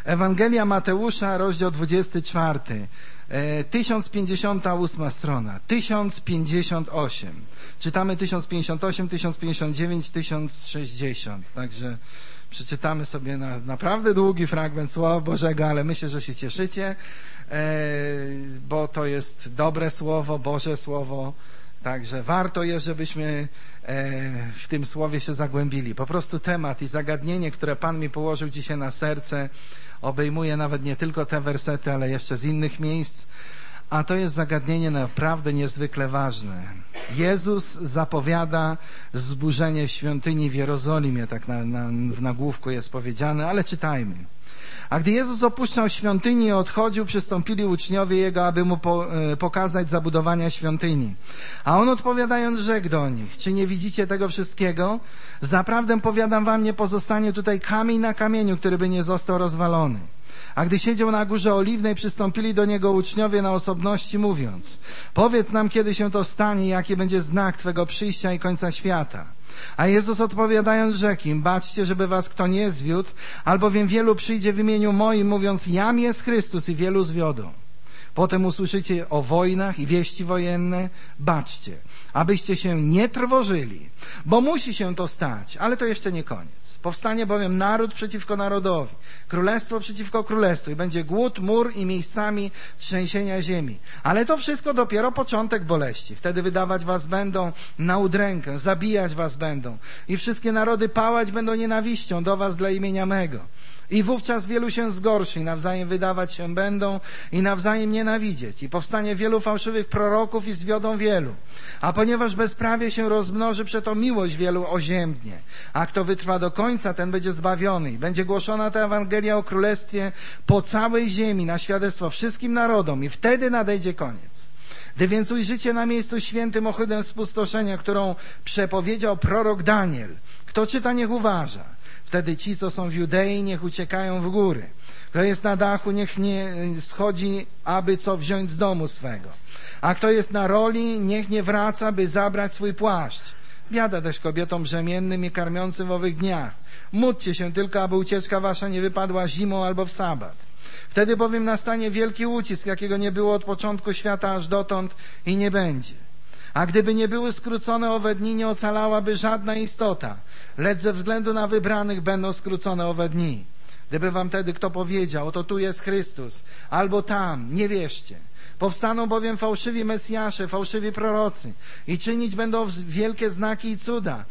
Ewangelia Mateusza, rozdział 24. 1058 strona. 1058. Czytamy 1058, 1059, 1060. Także przeczytamy sobie naprawdę długi fragment Słowa Bożego, ale myślę, że się cieszycie, bo to jest dobre Słowo, Boże Słowo. Także warto jest, żebyśmy w tym Słowie się zagłębili. Po prostu temat i zagadnienie, które Pan mi położył dzisiaj na serce, obejmuje nawet nie tylko te wersety, ale jeszcze z innych miejsc. A to jest zagadnienie naprawdę niezwykle ważne. Jezus zapowiada zburzenie świątyni w Jerozolimie, tak w nagłówku jest powiedziane, ale czytajmy. A gdy Jezus opuszczał świątynię i odchodził, przystąpili uczniowie Jego, aby Mu pokazać zabudowania świątyni. A On odpowiadając rzekł do nich: czy nie widzicie tego wszystkiego? Zaprawdę powiadam wam, nie pozostanie tutaj kamień na kamieniu, który by nie został rozwalony. A gdy siedział na Górze Oliwnej, przystąpili do Niego uczniowie na osobności, mówiąc: powiedz nam, kiedy się to stanie, jaki będzie znak Twego przyjścia i końca świata. A Jezus odpowiadając rzekł im: baczcie, żeby was kto nie zwiódł, albowiem wielu przyjdzie w imieniu moim, mówiąc: jam jest Chrystus, i wielu zwiodą. Potem usłyszycie o wojnach i wieści wojenne. Baczcie, abyście się nie trwożyli, bo musi się to stać, ale to jeszcze nie koniec. Powstanie bowiem naród przeciwko narodowi, królestwo przeciwko królestwu i będzie głód, mór i miejscami trzęsienia ziemi. Ale to wszystko dopiero początek boleści. Wtedy wydawać was będą na udrękę, zabijać was będą i wszystkie narody pałać będą nienawiścią do was dla imienia mego. I wówczas wielu się zgorszy, i nawzajem wydawać się będą i nawzajem nienawidzieć. I powstanie wielu fałszywych proroków i zwiodą wielu. A ponieważ bezprawie się rozmnoży, przeto miłość wielu oziębnie. A kto wytrwa do końca, ten będzie zbawiony. I będzie głoszona ta Ewangelia o Królestwie po całej ziemi na świadectwo wszystkim narodom. I wtedy nadejdzie koniec. Gdy więc ujrzycie na miejscu świętym ohydę spustoszenia, którą przepowiedział prorok Daniel, kto czyta, niech uważa. Wtedy ci, co są w Judei, niech uciekają w góry. Kto jest na dachu, niech nie schodzi, aby co wziąć z domu swego. A kto jest na roli, niech nie wraca, by zabrać swój płaszcz. Biada też kobietom brzemiennym i karmiącym w owych dniach. Módlcie się tylko, aby ucieczka wasza nie wypadła zimą albo w sabat. Wtedy bowiem nastanie wielki ucisk, jakiego nie było od początku świata aż dotąd i nie będzie. A gdyby nie były skrócone owe dni, nie ocalałaby żadna istota, lecz ze względu na wybranych będą skrócone owe dni. Gdyby wam wtedy kto powiedział: oto tu jest Chrystus, albo tam, nie wierzcie. Powstaną bowiem fałszywi Mesjasze, fałszywi prorocy i czynić będą wielkie znaki i cuda,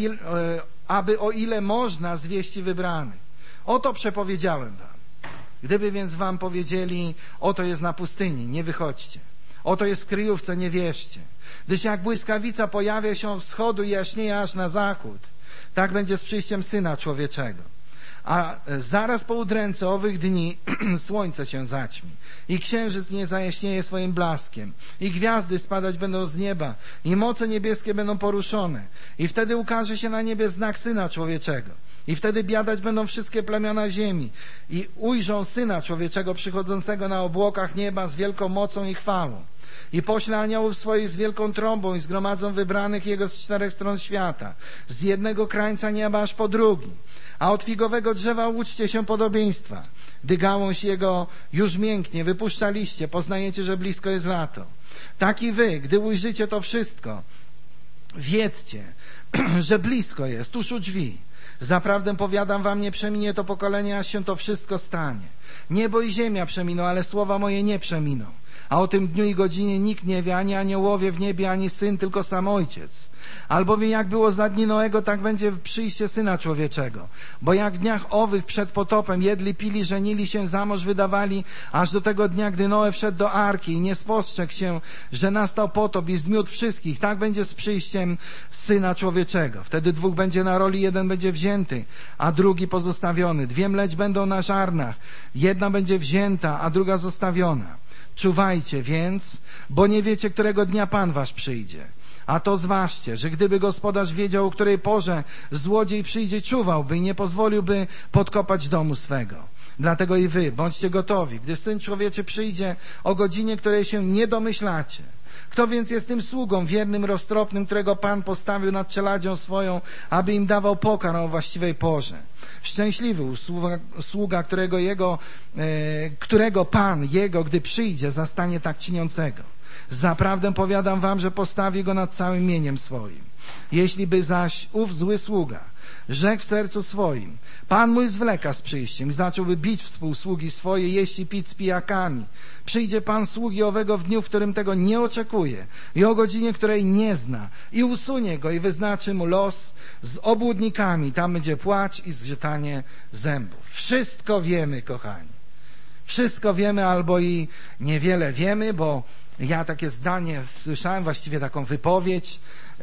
aby o ile można zwieść wybranych. Oto przepowiedziałem wam. Gdyby więc wam powiedzieli: oto jest na pustyni, nie wychodźcie. Oto jest w kryjówce, nie wierzcie. Gdyż jak błyskawica pojawia się od wschodu i jaśnieje aż na zachód, tak będzie z przyjściem Syna Człowieczego. A zaraz po udręce owych dni słońce się zaćmi i księżyc nie zajaśnieje swoim blaskiem i gwiazdy spadać będą z nieba i moce niebieskie będą poruszone i wtedy ukaże się na niebie znak Syna Człowieczego. I wtedy biadać będą wszystkie plemiona ziemi i ujrzą Syna Człowieczego przychodzącego na obłokach nieba z wielką mocą i chwałą. I pośle aniołów swoich z wielką trąbą i zgromadzą wybranych Jego z 4 stron świata, z jednego krańca nieba aż po drugi. A od figowego drzewa uczcie się podobieństwa. Gdy gałąź jego już mięknie, wypuszcza liście, poznajecie, że blisko jest lato. Tak i wy, gdy ujrzycie to wszystko, wiedzcie, że blisko jest, tuż u drzwi. Zaprawdę powiadam wam, nie przeminie to pokolenie, aż się to wszystko stanie. Niebo i ziemia przeminą, ale słowa moje nie przeminą. A o tym dniu i godzinie nikt nie wie, ani aniołowie w niebie, ani Syn, tylko sam Ojciec. Albowiem jak było za dni Noego, tak będzie przyjście Syna Człowieczego. Bo jak w dniach owych przed potopem jedli, pili, żenili się, za mąż wydawali, aż do tego dnia, gdy Noe wszedł do arki i nie spostrzegł się, że nastał potop i zmiótł wszystkich, tak będzie z przyjściem Syna Człowieczego. Wtedy 2 będzie na roli, 1 będzie wzięty, a drugi pozostawiony. 2 mleć będą na żarnach, 1 będzie wzięta, a druga zostawiona. Czuwajcie więc, bo nie wiecie, którego dnia Pan wasz przyjdzie. A to zważcie, że gdyby gospodarz wiedział, o której porze złodziej przyjdzie, czuwałby i nie pozwoliłby podkopać domu swego. Dlatego i wy bądźcie gotowi, gdy Syn Człowieczy przyjdzie o godzinie, której się nie domyślacie. Kto więc jest tym sługą, wiernym, roztropnym, którego Pan postawił nad czeladzią swoją, aby im dawał pokarm o właściwej porze? Szczęśliwy sługa, którego Pan jego, gdy przyjdzie, zastanie tak czyniącego. Zaprawdę powiadam wam, że postawi go nad całym mieniem swoim. Jeśli by zaś ów zły sługa rzekł w sercu swoim: Pan mój zwleka z przyjściem, i zacząłby bić współsługi swoje, jeść i pić z pijakami, przyjdzie Pan sługi owego w dniu, w którym tego nie oczekuje, i o godzinie, której nie zna, i usunie go i wyznaczy mu los z obłudnikami. Tam będzie płacz i zgrzytanie zębów. Wszystko wiemy, kochani. Wszystko wiemy, albo i niewiele wiemy, bo ja takie zdanie słyszałem, właściwie taką wypowiedź,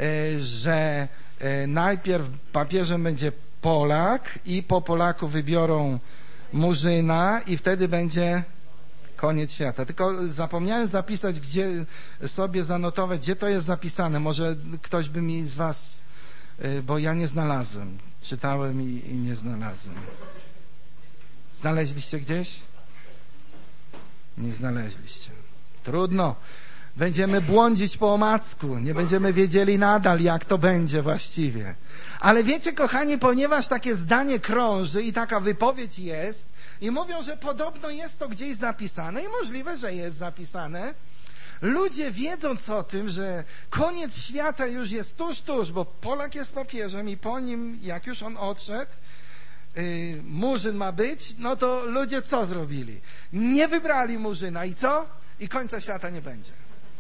że najpierw papieżem będzie Polak i po Polaku wybiorą Murzyna i wtedy będzie koniec świata. Tylko zapomniałem zapisać, gdzie sobie zanotować, gdzie to jest zapisane. Może ktoś by mi z was, bo ja nie znalazłem. Czytałem i nie znalazłem. Znaleźliście gdzieś? Nie znaleźliście. Trudno. Będziemy błądzić po omacku. Nie będziemy wiedzieli nadal, jak to będzie właściwie. Ale wiecie, kochani, ponieważ takie zdanie krąży i taka wypowiedź jest i mówią, że podobno jest to gdzieś zapisane i możliwe, że jest zapisane, ludzie, wiedząc o tym, że koniec świata już jest tuż, bo Polak jest papieżem i po nim, jak już on odszedł, Murzyn ma być, no to ludzie co zrobili? Nie wybrali Murzyna i co? I końca świata nie będzie.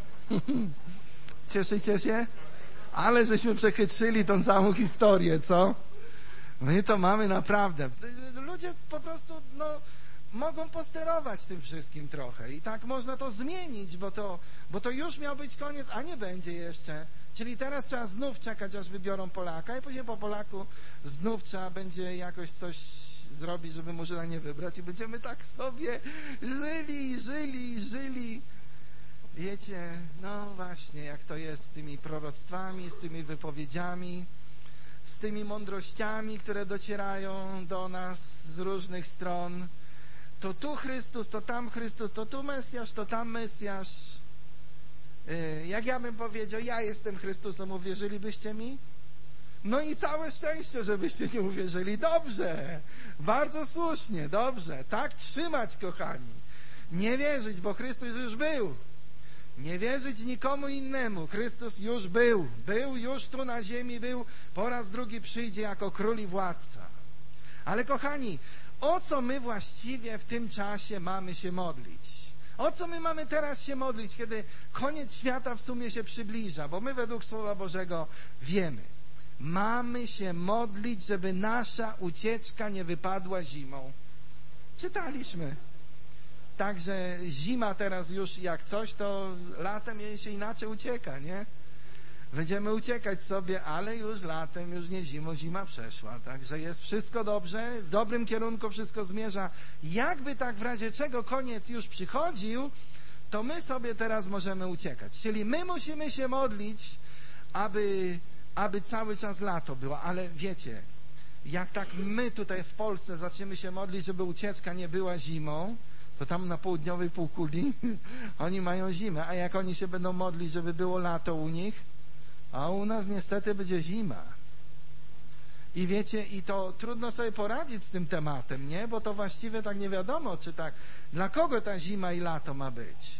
Cieszycie się? Ale żeśmy przechytrzyli tą całą historię, co? My to mamy naprawdę. Ludzie po prostu, mogą posterować tym wszystkim trochę i tak można to zmienić, bo to już miał być koniec, a nie będzie jeszcze. Czyli teraz trzeba znów czekać, aż wybiorą Polaka i później po Polaku znów trzeba będzie jakoś coś zrobić, żeby Murzyna nie wybrać i będziemy tak sobie żyli. Wiecie, no właśnie, jak to jest z tymi proroctwami, z tymi wypowiedziami, z tymi mądrościami, które docierają do nas z różnych stron. To tu Chrystus, to tam Chrystus, to tu Mesjasz, to tam Mesjasz. Jak ja bym powiedział, ja jestem Chrystusem, uwierzylibyście mi? No i całe szczęście, żebyście nie uwierzyli. Dobrze, bardzo słusznie, dobrze. Tak trzymać, kochani. Nie wierzyć, bo Chrystus już był. Nie wierzyć nikomu innemu. Chrystus już był. Był już tu na ziemi, był. Po raz drugi przyjdzie jako król i władca. Ale kochani, o co my właściwie w tym czasie mamy się modlić? O co my mamy teraz się modlić, kiedy koniec świata w sumie się przybliża? Bo my według Słowa Bożego wiemy. Mamy się modlić, żeby nasza ucieczka nie wypadła zimą. Czytaliśmy. Także zima teraz już jak coś, to latem jej się inaczej ucieka, nie? Będziemy uciekać sobie, ale już latem, już nie zimą, zima przeszła. Także jest wszystko dobrze, w dobrym kierunku wszystko zmierza. Jakby tak w razie czego koniec już przychodził, to my sobie teraz możemy uciekać. Czyli my musimy się modlić, aby cały czas lato było. Ale wiecie, jak tak my tutaj w Polsce zaczniemy się modlić, żeby ucieczka nie była zimą, to tam na południowej półkuli oni mają zimę, a jak oni się będą modlić, żeby było lato u nich, a u nas niestety będzie zima. I wiecie, i to trudno sobie poradzić z tym tematem, nie? Bo to właściwie tak nie wiadomo, czy tak, dla kogo ta zima i lato ma być.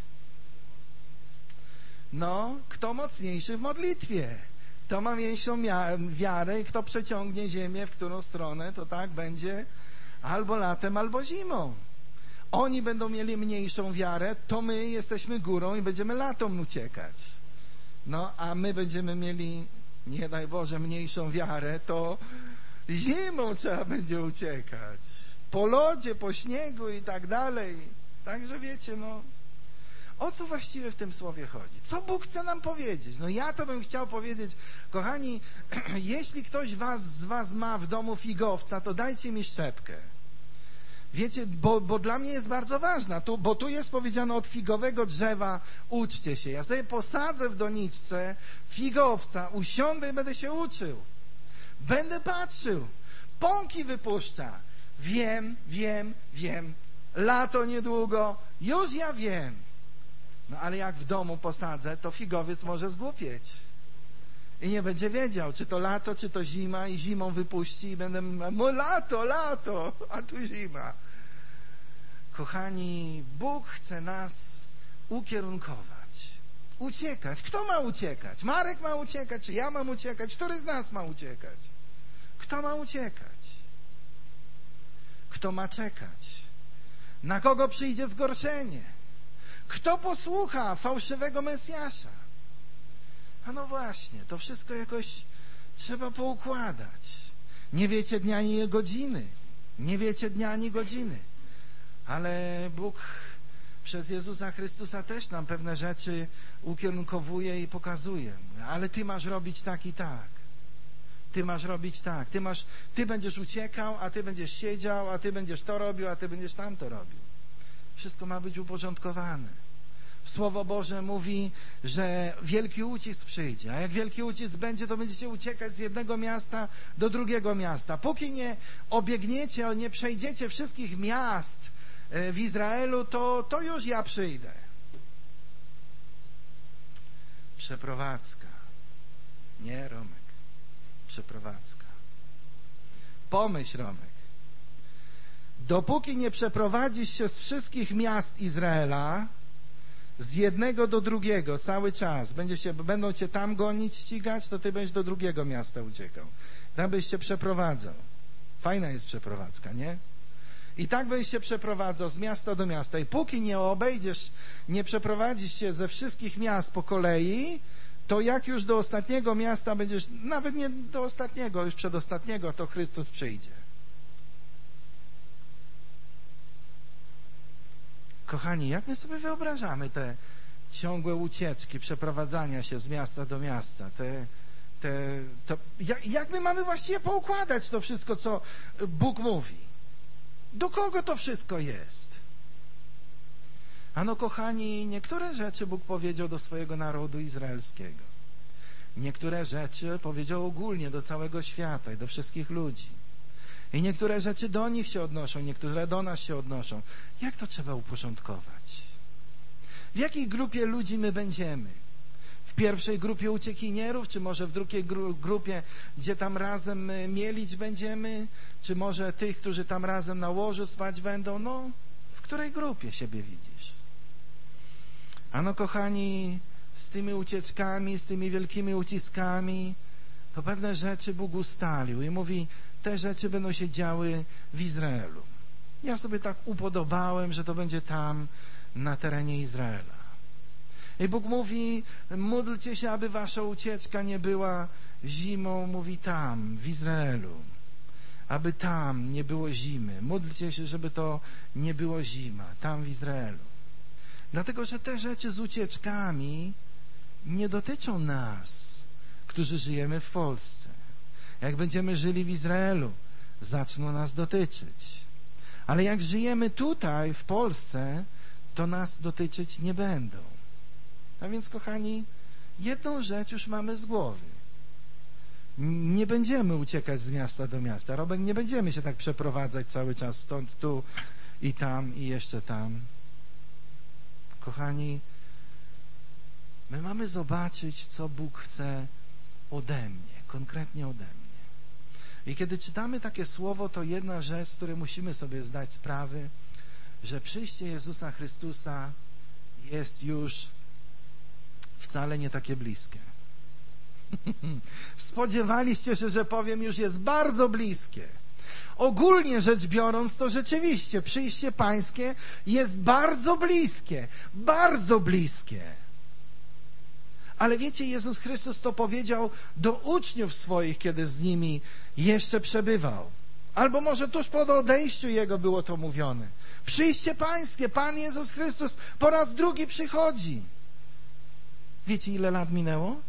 No, kto mocniejszy w modlitwie, kto ma większą wiarę i kto przeciągnie ziemię w którą stronę, to tak będzie albo latem, albo zimą. Oni będą mieli mniejszą wiarę, to my jesteśmy górą i będziemy latem uciekać. No, a my będziemy mieli, nie daj Boże, mniejszą wiarę, to zimą trzeba będzie uciekać. Po lodzie, po śniegu i tak dalej. Także wiecie, o co właściwie w tym słowie chodzi? Co Bóg chce nam powiedzieć? No ja to bym chciał powiedzieć, kochani, jeśli ktoś z was ma w domu figowca, to dajcie mi szczepkę. Wiecie, bo dla mnie jest bardzo ważna, bo tu jest powiedziane od figowego drzewa uczcie się. Ja sobie posadzę w doniczce figowca, usiądę i będę się uczył. Będę patrzył. Pąki wypuszcza. Wiem. Lato niedługo. Już ja wiem. No ale jak w domu posadzę, to figowiec może zgłupieć. I nie będzie wiedział, czy to lato, czy to zima, i zimą wypuści i będę mówił, lato, a tu zima. Kochani, Bóg chce nas ukierunkować. Uciekać. Kto ma uciekać? Marek ma uciekać, czy ja mam uciekać? Który z nas ma uciekać? Kto ma uciekać? Kto ma czekać? Na kogo przyjdzie zgorszenie? Kto posłucha fałszywego Mesjasza? A no właśnie, to wszystko jakoś trzeba poukładać. Nie wiecie dnia ani godziny. Nie wiecie dnia ani godziny. Ale Bóg przez Jezusa Chrystusa też nam pewne rzeczy ukierunkowuje i pokazuje. Ale ty masz robić tak i tak. Ty masz robić tak. Ty będziesz uciekał, a ty będziesz siedział, a ty będziesz to robił, a ty będziesz tamto robił. Wszystko ma być uporządkowane. Słowo Boże mówi, że wielki ucisk przyjdzie, a jak wielki ucisk będzie, to będziecie uciekać z jednego miasta do drugiego miasta. Póki nie obiegniecie, nie przejdziecie wszystkich miast w Izraelu, to już ja przyjdę. Przeprowadzka. Nie, Romek. Przeprowadzka. Pomyśl, Romek. Dopóki nie przeprowadzisz się z wszystkich miast Izraela, z jednego do drugiego cały czas, będą cię tam gonić, ścigać, to ty będziesz do drugiego miasta uciekał. Tam byś się przeprowadzał. Fajna jest przeprowadzka, nie? I tak byś się przeprowadzał z miasta do miasta. I póki nie obejdziesz, nie przeprowadzisz się ze wszystkich miast po kolei, to jak już do ostatniego miasta będziesz, nawet nie do ostatniego, już przedostatniego, to Chrystus przyjdzie. Kochani, jak my sobie wyobrażamy te ciągłe ucieczki, przeprowadzania się z miasta do miasta, jak my mamy właściwie poukładać to wszystko, co Bóg mówi? Do kogo to wszystko jest? Ano, kochani, niektóre rzeczy Bóg powiedział do swojego narodu izraelskiego. Niektóre rzeczy powiedział ogólnie do całego świata i do wszystkich ludzi. I niektóre rzeczy do nich się odnoszą, niektóre do nas się odnoszą. Jak to trzeba uporządkować? W jakiej grupie ludzi my będziemy? W pierwszej grupie uciekinierów, czy może w drugiej grupie, gdzie tam razem mielić będziemy? Czy może tych, którzy tam razem na łożu spać będą? No, w której grupie siebie widzisz? Ano, kochani, z tymi ucieczkami, z tymi wielkimi uciskami, to pewne rzeczy Bóg ustalił i mówi, te rzeczy będą się działy w Izraelu. Ja sobie tak upodobałem, że to będzie tam, na terenie Izraela. I Bóg mówi, módlcie się, aby wasza ucieczka nie była zimą, mówi tam, w Izraelu. Aby tam nie było zimy. Módlcie się, żeby to nie było zima, tam w Izraelu. Dlatego, że te rzeczy z ucieczkami nie dotyczą nas, którzy żyjemy w Polsce. Jak będziemy żyli w Izraelu, zaczną nas dotyczyć. Ale jak żyjemy tutaj, w Polsce, to nas dotyczyć nie będą. A więc, kochani, jedną rzecz już mamy z głowy. Nie będziemy uciekać z miasta do miasta. Robek, nie będziemy się tak przeprowadzać cały czas stąd, tu i tam i jeszcze tam. Kochani, my mamy zobaczyć, co Bóg chce ode mnie, konkretnie ode mnie. I kiedy czytamy takie słowo, to jedna rzecz, z której musimy sobie zdać sprawę, że przyjście Jezusa Chrystusa jest już wcale nie takie bliskie. Spodziewaliście się, że powiem, już jest bardzo bliskie. Ogólnie rzecz biorąc, to rzeczywiście przyjście Pańskie jest bardzo bliskie. Bardzo bliskie. Ale wiecie, Jezus Chrystus to powiedział do uczniów swoich, kiedy z nimi jeszcze przebywał. Albo może tuż po odejściu Jego było to mówione. Przyjście Pańskie, Pan Jezus Chrystus po raz drugi przychodzi. Wiecie, ile lat minęło?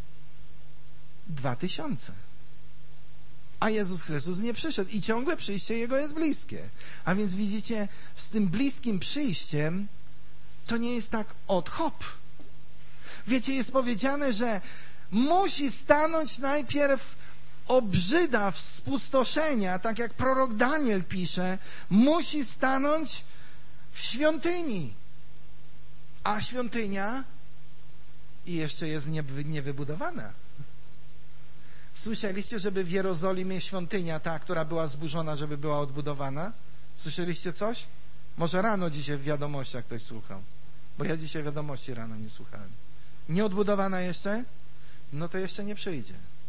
2000. A Jezus Chrystus nie przyszedł i ciągle przyjście Jego jest bliskie. A więc widzicie, z tym bliskim przyjściem to nie jest tak od hop. Wiecie, jest powiedziane, że musi stanąć najpierw obrzyda spustoszenia, tak jak prorok Daniel pisze, musi stanąć w świątyni. a świątynia i jeszcze jest niewybudowana. Słyszeliście, żeby w Jerozolimie świątynia ta, która była zburzona, żeby była odbudowana? Słyszeliście coś? Może rano dzisiaj w wiadomościach ktoś słuchał, bo ja dzisiaj wiadomości rano nie słuchałem. Nie odbudowana jeszcze? No to jeszcze nie przyjdzie.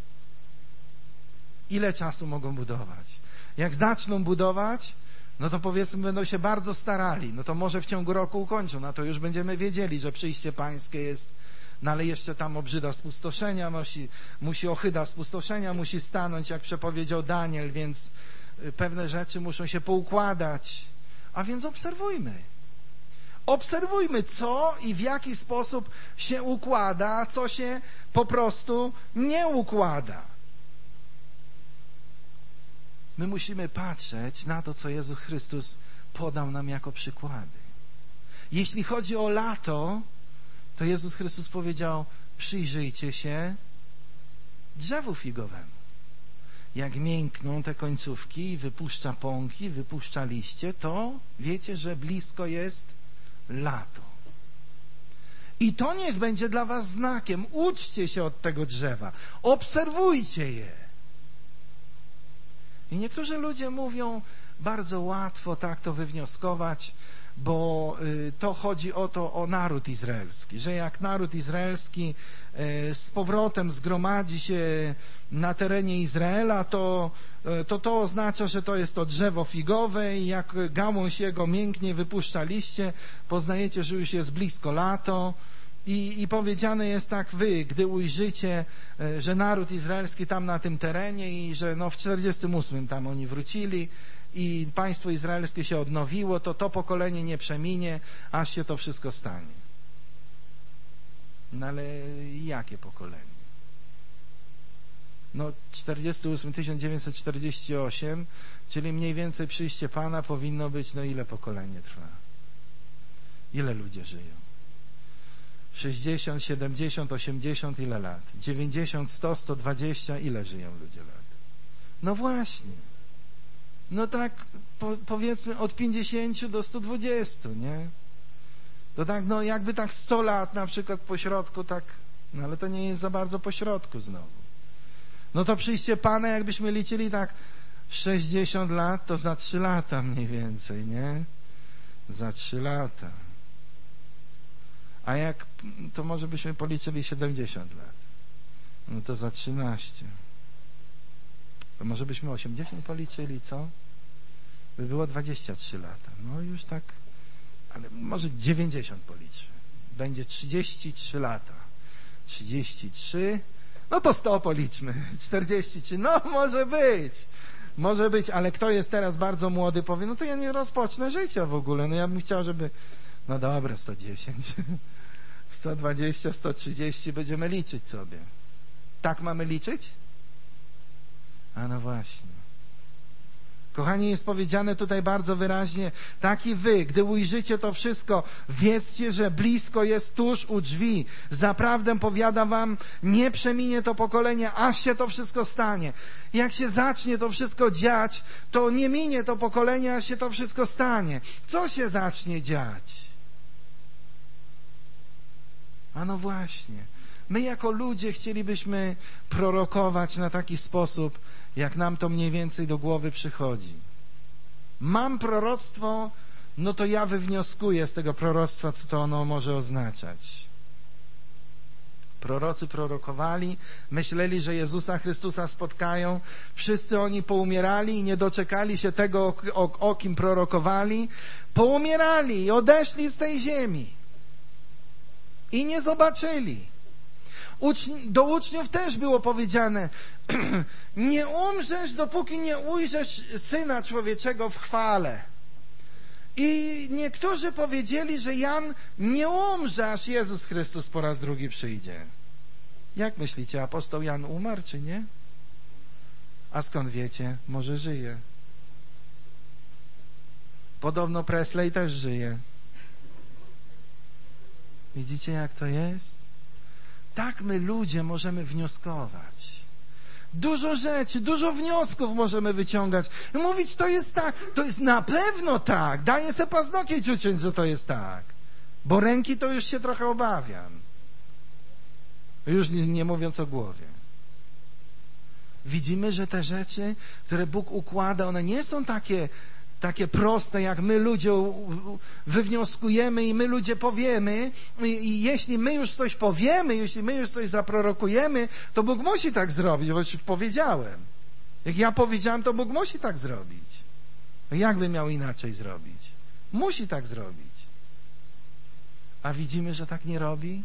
Ile czasu mogą budować? Jak zaczną budować, no to powiedzmy będą się bardzo starali, no to może w ciągu roku ukończą, no to już będziemy wiedzieli, że przyjście pańskie jest, no ale jeszcze tam obrzyda spustoszenia, musi ohyda spustoszenia, musi stanąć, jak przepowiedział Daniel, więc pewne rzeczy muszą się poukładać. A więc obserwujmy. Obserwujmy, co i w jaki sposób się układa, a co się po prostu nie układa. My musimy patrzeć na to, co Jezus Chrystus podał nam jako przykłady. Jeśli chodzi o lato, to Jezus Chrystus powiedział: przyjrzyjcie się drzewu figowemu. Jak miękną te końcówki i wypuszcza pąki, wypuszcza liście, to wiecie, że blisko jest lato. I to niech będzie dla was znakiem. Uczcie się od tego drzewa. Obserwujcie je. I niektórzy ludzie mówią, bardzo łatwo tak to wywnioskować, bo to chodzi o naród izraelski, że jak naród izraelski z powrotem zgromadzi się na terenie Izraela, to oznacza, że to jest to drzewo figowe i jak gałąź jego mięknie wypuszcza liście, poznajecie, że już jest blisko lato. I powiedziane jest tak: wy, gdy ujrzycie, że naród izraelski tam na tym terenie i że w 48 tam oni wrócili i państwo izraelskie się odnowiło, to pokolenie nie przeminie, aż się to wszystko stanie. No ale jakie pokolenie? 1948, czyli mniej więcej przyjście Pana powinno być, ile pokolenie trwa? Ile ludzie żyją? 60, 70, 80, ile lat? 90, 100, 120, ile żyją ludzie lat? No właśnie. No tak, powiedzmy od 50 do 120, nie? To tak, jakby tak 100 lat na przykład po środku, tak, ale to nie jest za bardzo po środku znowu. No to przyjście Pana, jakbyśmy liczyli tak 60 lat, to za 3 lata mniej więcej, nie? Za 3 lata. A jak, to może byśmy policzyli 70 lat. No to za 13. To może byśmy 80 policzyli, co? By było 23 lata. No już tak, ale może 90 policzmy. Będzie 33 lata. 33, no to 100 policzmy. 43, no może być, ale kto jest teraz bardzo młody, powie, no to ja nie rozpocznę życia w ogóle. No ja bym chciał, żeby, no dobra, 110. 120, 130 będziemy liczyć sobie. Tak mamy liczyć? A no właśnie. Kochani, jest powiedziane tutaj bardzo wyraźnie: tak i wy, gdy ujrzycie to wszystko, wiedzcie, że blisko jest tuż u drzwi. Zaprawdę powiadam wam, nie przeminie to pokolenie, aż się to wszystko stanie. Jak się zacznie to wszystko dziać, to nie minie to pokolenie, aż się to wszystko stanie. Co się zacznie dziać? A no właśnie, my jako ludzie chcielibyśmy prorokować na taki sposób, jak nam to mniej więcej do głowy przychodzi. Mam proroctwo, no to ja wywnioskuję z tego proroctwa, co to ono może oznaczać. Prorocy prorokowali, myśleli, że Jezusa Chrystusa spotkają. Wszyscy oni poumierali i nie doczekali się tego, o kim prorokowali. Poumierali i odeszli z tej ziemi. I nie zobaczyli. Do uczniów też było powiedziane: nie umrzesz, dopóki nie ujrzysz Syna Człowieczego w chwale. I niektórzy powiedzieli, że Jan nie umrze, aż Jezus Chrystus po raz drugi przyjdzie. Jak myślicie, apostoł Jan umarł, czy nie? A skąd wiecie? Może żyje. Podobno Presley też żyje. Widzicie, jak to jest? Tak my ludzie możemy wnioskować. Dużo rzeczy, dużo wniosków możemy wyciągać. Mówić, to jest tak, to jest na pewno tak. Daję se paznokieć uciąć, że to jest tak. Bo ręki to już się trochę obawiam. Już nie mówiąc o głowie. Widzimy, że te rzeczy, które Bóg układa, one nie są takie proste, jak my ludzie wywnioskujemy i my ludzie powiemy. I jeśli my już coś powiemy, jeśli my już coś zaprorokujemy, to Bóg musi tak zrobić, bo już powiedziałem. Jak ja powiedziałem, to Bóg musi tak zrobić. Jak by miał inaczej zrobić? Musi tak zrobić. A widzimy, że tak nie robi?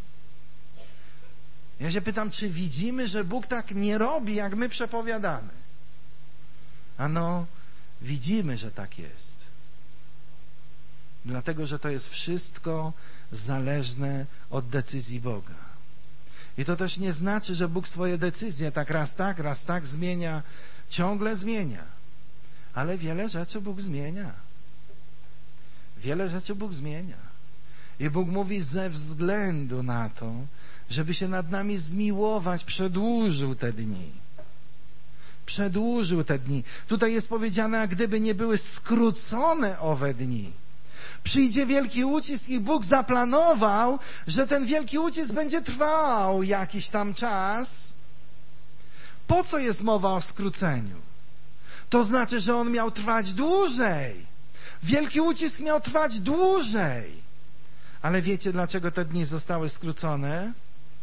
Ja się pytam, czy widzimy, że Bóg tak nie robi, jak my przepowiadamy? Ano, widzimy, że tak jest. Dlatego, że to jest wszystko zależne od decyzji Boga. I to też nie znaczy, że Bóg swoje decyzje raz tak zmienia, ciągle zmienia. Ale wiele rzeczy Bóg zmienia. Wiele rzeczy Bóg zmienia. I Bóg mówi, ze względu na to, żeby się nad nami zmiłować, przedłużył te dni. Przedłużył te dni. Tutaj jest powiedziane, jak gdyby nie były skrócone owe dni. Przyjdzie wielki ucisk i Bóg zaplanował, że ten wielki ucisk będzie trwał jakiś tam czas. Po co jest mowa o skróceniu? To znaczy, że on miał trwać dłużej. Wielki ucisk miał trwać dłużej. Ale wiecie, dlaczego te dni zostały skrócone?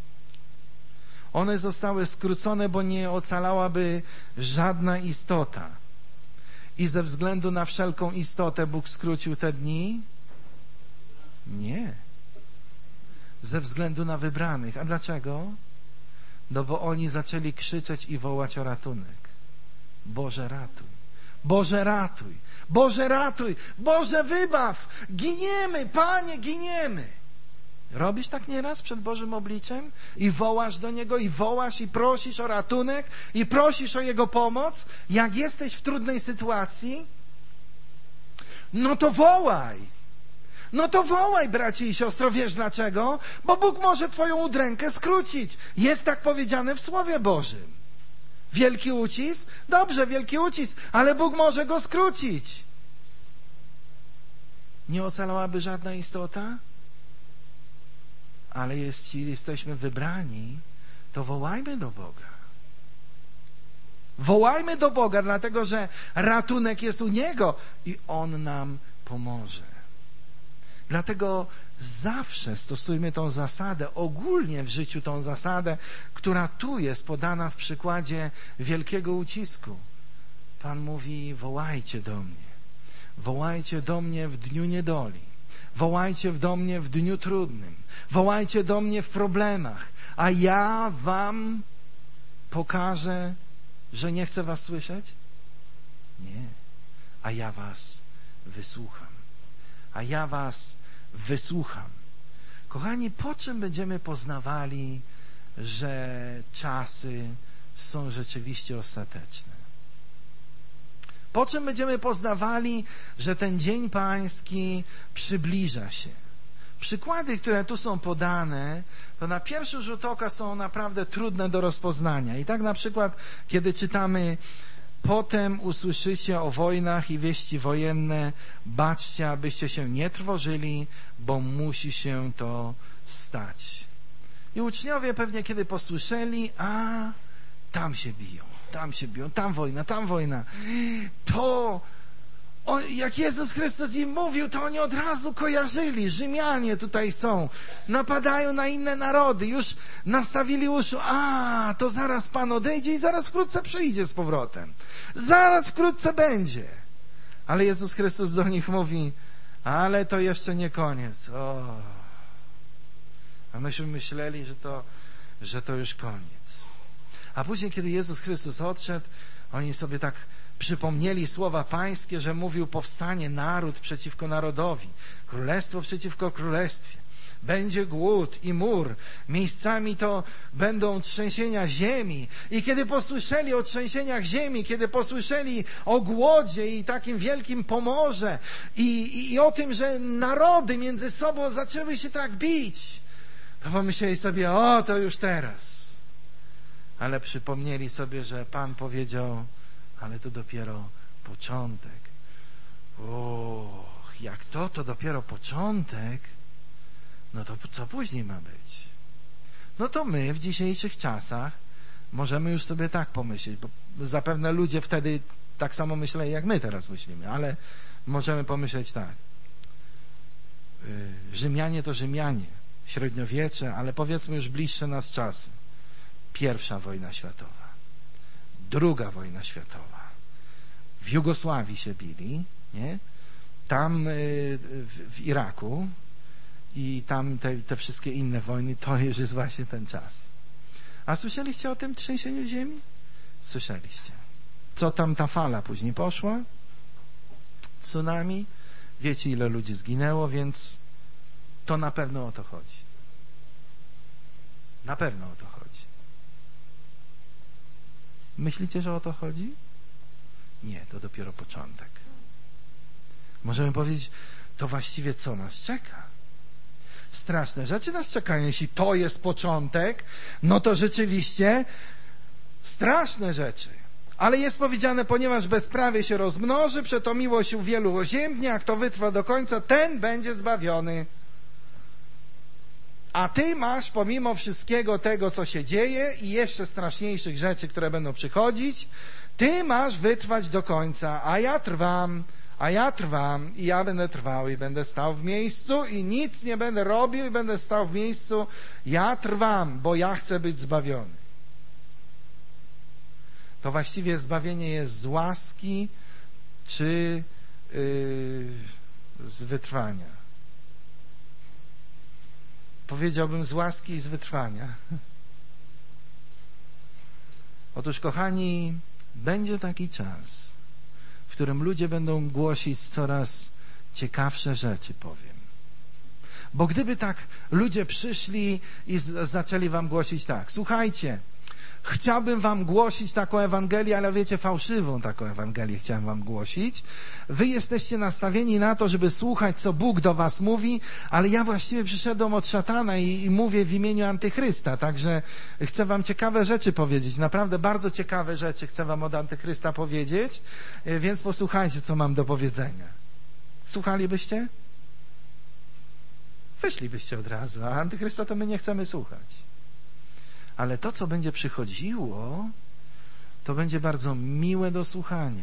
One zostały skrócone, bo nie ocalałaby żadna istota. I ze względu na wszelką istotę Bóg skrócił te dni? Nie. Ze względu na wybranych. A dlaczego? No bo oni zaczęli krzyczeć i wołać o ratunek. Boże, ratuj. Boże, ratuj. Boże, ratuj. Boże, wybaw. Giniemy, Panie, giniemy. Robisz tak nieraz przed Bożym obliczem i wołasz do Niego i wołasz i prosisz o ratunek i prosisz o Jego pomoc, jak jesteś w trudnej sytuacji? No to wołaj. No to wołaj, bracie i siostro. Wiesz dlaczego? Bo Bóg może twoją udrękę skrócić. Jest tak powiedziane w Słowie Bożym. Wielki ucisk? Dobrze, wielki ucisk, ale Bóg może go skrócić. Nie ocalałaby żadna istota? Ale jeśli jesteśmy wybrani, to wołajmy do Boga. Wołajmy do Boga, dlatego że ratunek jest u Niego i On nam pomoże. Dlatego zawsze stosujmy tą zasadę, ogólnie w życiu tą zasadę, która tu jest podana w przykładzie wielkiego ucisku. Pan mówi, wołajcie do mnie. Wołajcie do mnie w dniu niedoli. Wołajcie do mnie w dniu trudnym. Wołajcie do mnie w problemach. A ja wam pokażę, że nie chcę was słyszeć? Nie. A ja was wysłucham. A ja was wysłucham. Kochani, po czym będziemy poznawali, że czasy są rzeczywiście ostateczne? Po czym będziemy poznawali, że ten dzień pański przybliża się? Przykłady, które tu są podane, to na pierwszy rzut oka są naprawdę trudne do rozpoznania. I tak na przykład, kiedy czytamy: potem usłyszycie o wojnach i wieści wojenne, baczcie, abyście się nie trwożyli, bo musi się to stać. I uczniowie pewnie kiedy posłyszeli, tam się biją, tam wojna. To jak Jezus Chrystus im mówił, to oni od razu kojarzyli. Rzymianie tutaj są, napadają na inne narody, już nastawili uszu. To zaraz Pan odejdzie i zaraz wkrótce przyjdzie z powrotem. Zaraz wkrótce będzie. Ale Jezus Chrystus do nich mówi, ale to jeszcze nie koniec. A myśmy myśleli, że to już koniec. A później, kiedy Jezus Chrystus odszedł, oni sobie tak przypomnieli słowa pańskie, że mówił: powstanie naród przeciwko narodowi, królestwo przeciwko królestwie. Będzie głód i mur, miejscami to będą trzęsienia ziemi. I kiedy posłyszeli o trzęsieniach ziemi, kiedy posłyszeli o głodzie i takim wielkim pomorze i o tym, że narody między sobą zaczęły się tak bić, to pomyśleli sobie: to już teraz. Ale przypomnieli sobie, że Pan powiedział: ale to dopiero początek. Jak to dopiero początek, No to co później ma być? No to my w dzisiejszych czasach możemy już sobie tak pomyśleć, bo zapewne ludzie wtedy tak samo myśleli, jak my teraz myślimy, ale możemy pomyśleć tak. Rzymianie to Rzymianie, średniowiecze, ale powiedzmy już bliższe nas czasy. I wojna światowa, II wojna światowa. W Jugosławii się bili, nie? Tam w Iraku i tam te wszystkie inne wojny, to już jest właśnie ten czas. A słyszeliście o tym trzęsieniu ziemi? Słyszeliście. Co tam ta fala później poszła? Tsunami? Wiecie, ile ludzi zginęło, więc to na pewno o to chodzi. Na pewno o to chodzi. Myślicie, że o to chodzi? Nie, to dopiero początek. Możemy powiedzieć, to właściwie co nas czeka? Straszne rzeczy nas czekają. Jeśli to jest początek, no to rzeczywiście straszne rzeczy. Ale jest powiedziane, ponieważ bezprawie się rozmnoży, przeto miłość u wielu oziębnie, a kto wytrwa do końca, ten będzie zbawiony. A ty masz pomimo wszystkiego tego, co się dzieje i jeszcze straszniejszych rzeczy, które będą przychodzić, ty masz wytrwać do końca, a ja trwam i ja będę trwał i będę stał w miejscu i nic nie będę robił i będę stał w miejscu. Ja trwam, bo ja chcę być zbawiony. To właściwie zbawienie jest z łaski czy z wytrwania? Powiedziałbym z łaski i z wytrwania. Otóż, kochani, będzie taki czas, w którym ludzie będą głosić coraz ciekawsze rzeczy, powiem. Bo gdyby tak ludzie przyszli i zaczęli wam głosić tak: słuchajcie, chciałbym wam głosić taką Ewangelię, ale wiecie, fałszywą taką Ewangelię chciałem wam głosić. Wy jesteście nastawieni na to, żeby słuchać, co Bóg do was mówi, ale ja właściwie przyszedłem od szatana i mówię w imieniu Antychrysta, także chcę wam ciekawe rzeczy powiedzieć, naprawdę bardzo ciekawe rzeczy chcę wam od Antychrysta powiedzieć, więc posłuchajcie, co mam do powiedzenia. Słuchalibyście? Wyszlibyście od razu, a Antychrysta to my nie chcemy słuchać. Ale to, co będzie przychodziło, to będzie bardzo miłe do słuchania.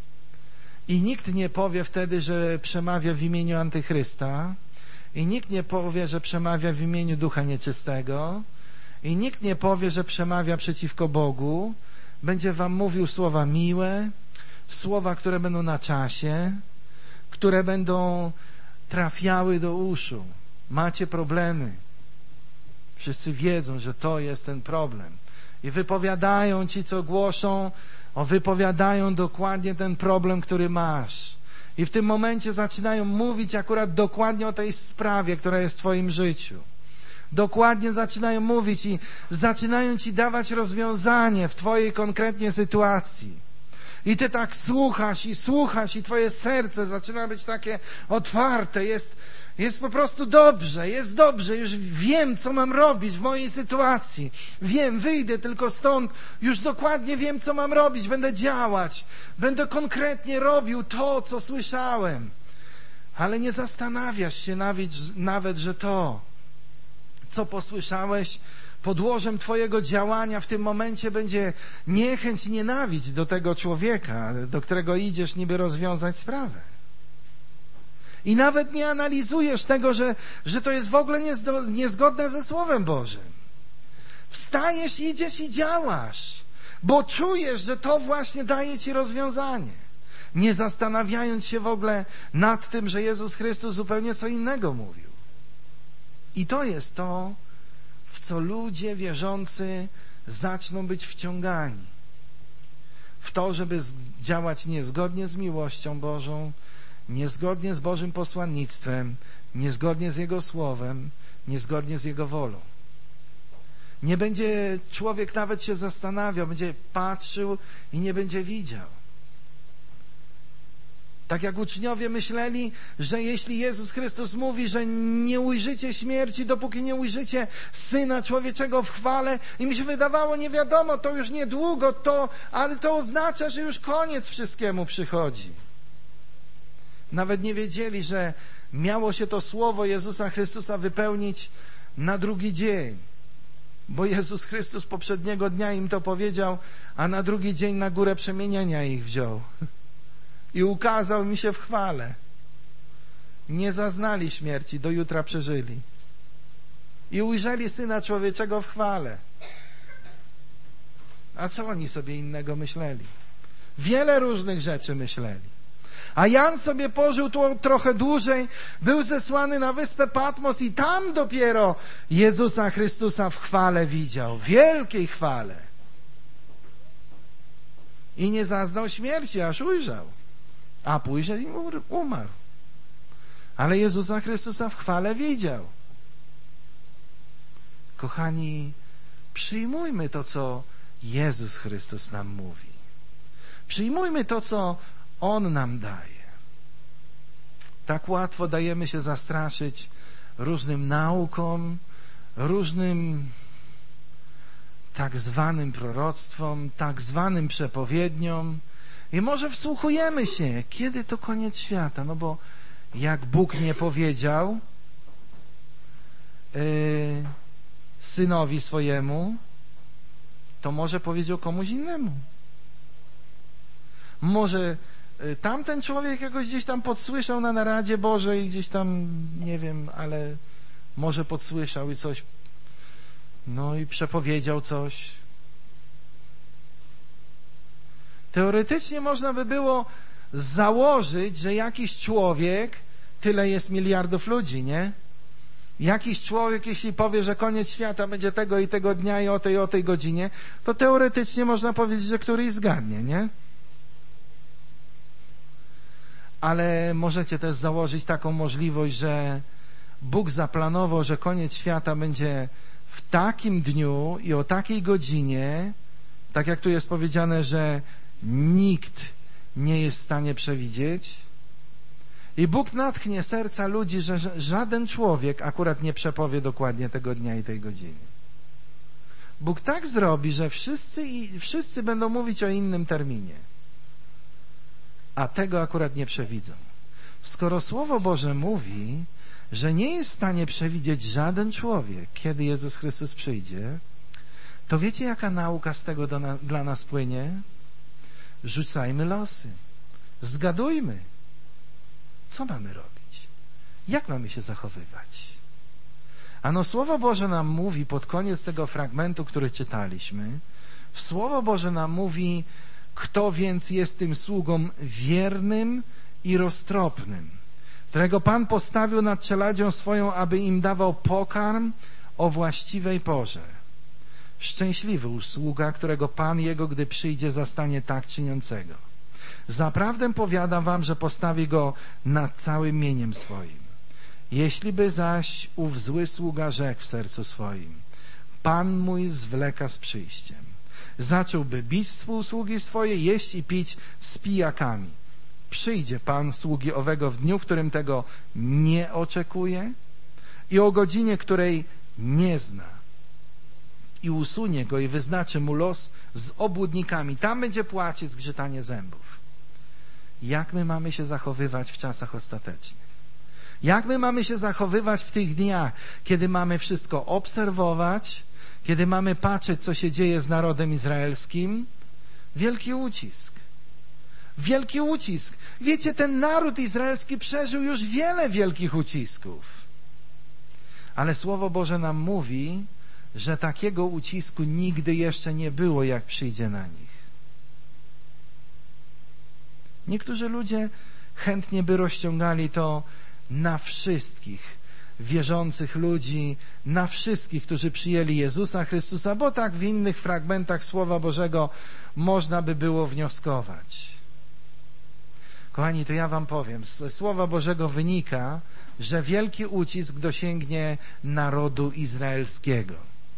I nikt nie powie wtedy, że przemawia w imieniu Antychrysta, i nikt nie powie, że przemawia w imieniu Ducha Nieczystego, i nikt nie powie, że przemawia przeciwko Bogu. Będzie wam mówił słowa miłe, słowa, które będą na czasie, które będą trafiały do uszu. Macie problemy. Wszyscy wiedzą, że to jest ten problem. I wypowiadają ci, co głoszą, wypowiadają dokładnie ten problem, który masz. I w tym momencie zaczynają mówić akurat dokładnie o tej sprawie, która jest w twoim życiu. Dokładnie zaczynają mówić i zaczynają ci dawać rozwiązanie w twojej konkretnie sytuacji. I ty tak słuchasz i twoje serce zaczyna być takie otwarte, jest po prostu dobrze, już wiem, co mam robić w mojej sytuacji. Wiem, wyjdę tylko stąd, już dokładnie wiem, co mam robić, będę działać, będę konkretnie robił to, co słyszałem. Ale nie zastanawiasz się nawet, że to, co posłyszałeś, podłożem twojego działania w tym momencie będzie niechęć i nienawiść do tego człowieka, do którego idziesz niby rozwiązać sprawę. I nawet nie analizujesz tego, że to jest w ogóle niezgodne ze Słowem Bożym. Wstajesz, idziesz i działasz, bo czujesz, że to właśnie daje ci rozwiązanie. Nie zastanawiając się w ogóle nad tym, że Jezus Chrystus zupełnie co innego mówił. I to jest to, w co ludzie wierzący zaczną być wciągani. W to, żeby działać niezgodnie z miłością Bożą, niezgodnie z Bożym posłannictwem, niezgodnie z Jego Słowem, niezgodnie z Jego wolą. Nie będzie człowiek nawet się zastanawiał, będzie patrzył i nie będzie widział. Tak jak uczniowie myśleli, że jeśli Jezus Chrystus mówi, że nie ujrzycie śmierci, dopóki nie ujrzycie Syna Człowieczego w chwale, i mi się wydawało, nie wiadomo, to już niedługo, ale to oznacza, że już koniec wszystkiemu przychodzi. Nawet nie wiedzieli, że Miało się to słowo Jezusa Chrystusa wypełnić na drugi dzień, bo Jezus Chrystus poprzedniego dnia im to powiedział, a na drugi dzień na górę przemienienia ich wziął i ukazał mi się w chwale. Nie zaznali śmierci, do jutra przeżyli i ujrzeli Syna Człowieczego w chwale. A co oni sobie innego myśleli? Wiele różnych rzeczy myśleli. A Jan sobie pożył trochę dłużej, był zesłany na wyspę Patmos i tam dopiero Jezusa Chrystusa w chwale widział, wielkiej chwale. I nie zaznał śmierci, aż ujrzał. A później umarł. Ale Jezusa Chrystusa w chwale widział. Kochani, przyjmujmy to, co Jezus Chrystus nam mówi. Przyjmujmy to, co On nam daje. Tak łatwo dajemy się zastraszyć różnym naukom, różnym tak zwanym proroctwom, tak zwanym przepowiedniom i może wsłuchujemy się, kiedy to koniec świata, no bo jak Bóg nie powiedział Synowi swojemu, to może powiedział komuś innemu. Może tamten człowiek jakoś gdzieś tam podsłyszał na naradzie Bożej, gdzieś tam, nie wiem, ale może podsłyszał i coś, no i przepowiedział coś. Teoretycznie można by było założyć, że jakiś człowiek, tyle jest miliardów ludzi, nie? Jakiś człowiek, jeśli powie, że koniec świata będzie tego i tego dnia i o tej godzinie, to teoretycznie można powiedzieć, że któryś zgadnie, nie? Ale możecie też założyć taką możliwość, że Bóg zaplanował, że koniec świata będzie w takim dniu i o takiej godzinie, tak jak tu jest powiedziane, że nikt nie jest w stanie przewidzieć. I Bóg natchnie serca ludzi, że żaden człowiek akurat nie przepowie dokładnie tego dnia i tej godziny. Bóg tak zrobi, że wszyscy będą mówić o innym terminie, a tego akurat nie przewidzą. Skoro Słowo Boże mówi, że nie jest w stanie przewidzieć żaden człowiek, kiedy Jezus Chrystus przyjdzie, to wiecie, jaka nauka z tego dla nas płynie? Rzucajmy losy. Zgadujmy. Co mamy robić? Jak mamy się zachowywać? Ano Słowo Boże nam mówi pod koniec tego fragmentu, który czytaliśmy, Słowo Boże nam mówi, kto więc jest tym sługą wiernym i roztropnym, którego Pan postawił nad czeladzią swoją, aby im dawał pokarm o właściwej porze. Szczęśliwy usługa, którego Pan jego, gdy przyjdzie, zastanie tak czyniącego. Zaprawdę powiadam wam, że postawi go nad całym mieniem swoim. Jeśli by zaś ów zły sługa rzekł w sercu swoim, Pan mój zwleka z przyjściem, zacząłby bić współsługi swoje, jeść i pić z pijakami. Przyjdzie Pan sługi owego w dniu, w którym tego nie oczekuje i o godzinie, której nie zna. I usunie go i wyznaczy mu los z obłudnikami. Tam będzie płacić zgrzytanie zębów. Jak my mamy się zachowywać w czasach ostatecznych? Jak my mamy się zachowywać w tych dniach, kiedy mamy wszystko obserwować, kiedy mamy patrzeć, co się dzieje z narodem izraelskim? Wielki ucisk. Wielki ucisk. Wiecie, ten naród izraelski przeżył już wiele wielkich ucisków. Ale Słowo Boże nam mówi, że takiego ucisku nigdy jeszcze nie było, jak przyjdzie na nich. Niektórzy ludzie chętnie by rozciągali to na wszystkich wierzących ludzi, na wszystkich, którzy przyjęli Jezusa Chrystusa, bo tak w innych fragmentach Słowa Bożego można by było wnioskować. Kochani, to ja wam powiem, ze Słowa Bożego wynika, że wielki ucisk dosięgnie narodu izraelskiego.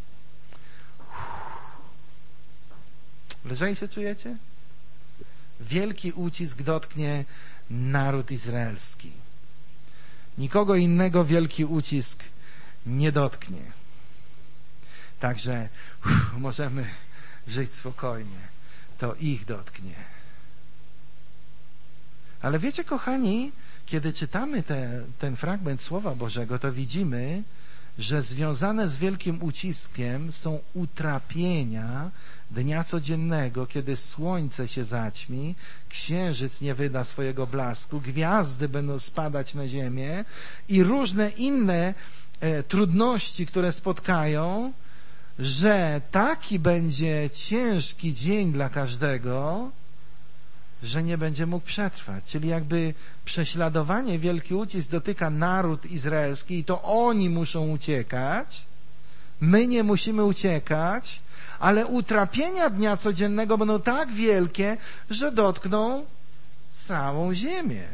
Lżej się czujecie? Wielki ucisk dotknie naród izraelski. Nikogo innego wielki ucisk nie dotknie. Także możemy żyć spokojnie. To ich dotknie. Ale wiecie, kochani, Kiedy czytamy ten fragment Słowa Bożego, to widzimy, że związane z wielkim uciskiem są utrapienia dnia codziennego, kiedy słońce się zaćmi, księżyc nie wyda swojego blasku, gwiazdy będą spadać na ziemię i różne inne trudności, które spotkają, że taki będzie ciężki dzień dla każdego, że nie będzie mógł przetrwać. Czyli jakby prześladowanie, wielki ucisk dotyka naród izraelski i to oni muszą uciekać, my nie musimy uciekać, ale utrapienia dnia codziennego będą tak wielkie, że dotkną całą ziemię.